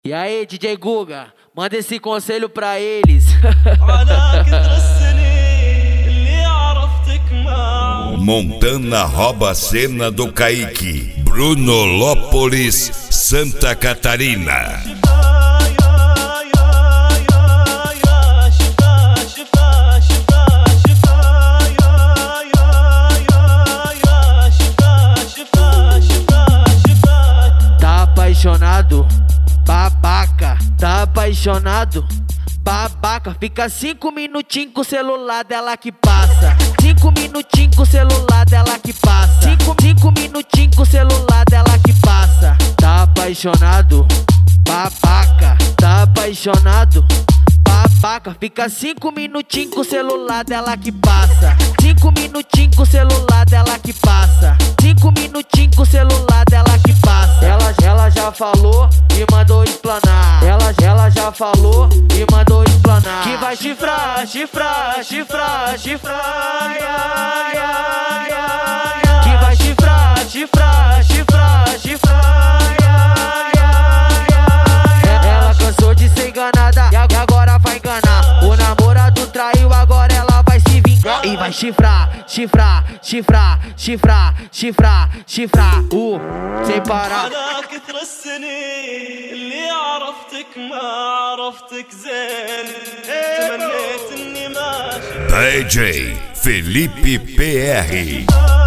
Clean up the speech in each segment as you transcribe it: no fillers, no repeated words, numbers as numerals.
E aí, DJ Guga, manda esse conselho pra eles. Montana rouba a cena do Kaique. Brunolópolis, Santa Catarina. Tá apaixonado? Babaca, tá apaixonado? Babaca, fica 5 minutinhos com o celular dela que passa. 5 minutinhos com o celular dela que passa. 5 minutinhos com o celular dela que passa. Tá apaixonado? Babaca, tá apaixonado? Babaca, fica 5 minutinhos com o celular dela que passa. 5 minutinhos com o celular dela que passa. 5 minutinhos com o celular dela que passa. Ela já falou e mandou explanar. Ela já falou e mandou explanar. Que vai chifrar, chifrar, chifrar, chifrar. Que vai chifrar, chifrar, chifrar, chifrar. Ela cansou de ser enganada e agora vai enganar. O namorado traiu, agora ela vai se vingar. E vai chifrar, chifrar, chifrar, chifrar, chifrar, chifrar. Sem parar. كثر السنين اللي عرفتك ما عرفتك زين تمنيت اني ماشي. DJ Felipe PR.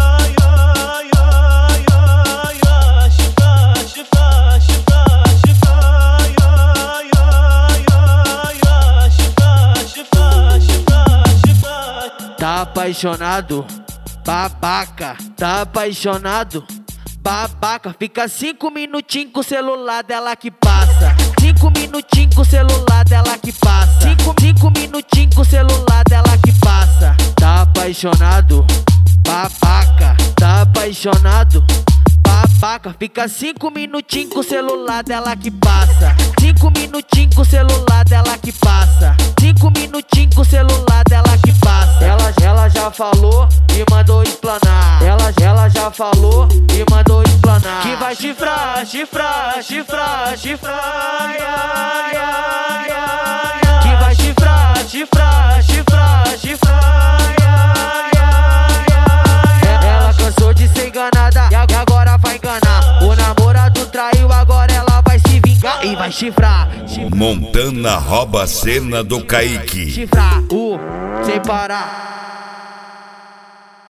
Tá apaixonado? Babaca, tá apaixonado? Babaca, fica 5 minutinhos com o celular dela que passa. 5 minutinhos com o celular dela que passa. 5 minutinhos com o celular dela que passa. Tá apaixonado? Babaca, tá apaixonado? Babaca, fica 5 minutinhos com o celular dela que passa. 5 minutinhos com o celular dela que passa. 5 minutinhos com o celular dela que passa. Ela já falou e mandou explanar. Ela já falou e mandou explanar. Que vai chifrar, chifrar, chifrar, chifrar. Que vai chifrar, chifrar, chifrar, chifrar. Ela cansou de ser enganada e agora vai enganar. O namorado traiu, agora ela vai se vingar. E vai chifrar, chifrar. Montana rouba a cena do Kaique. Chifrar, sem parar.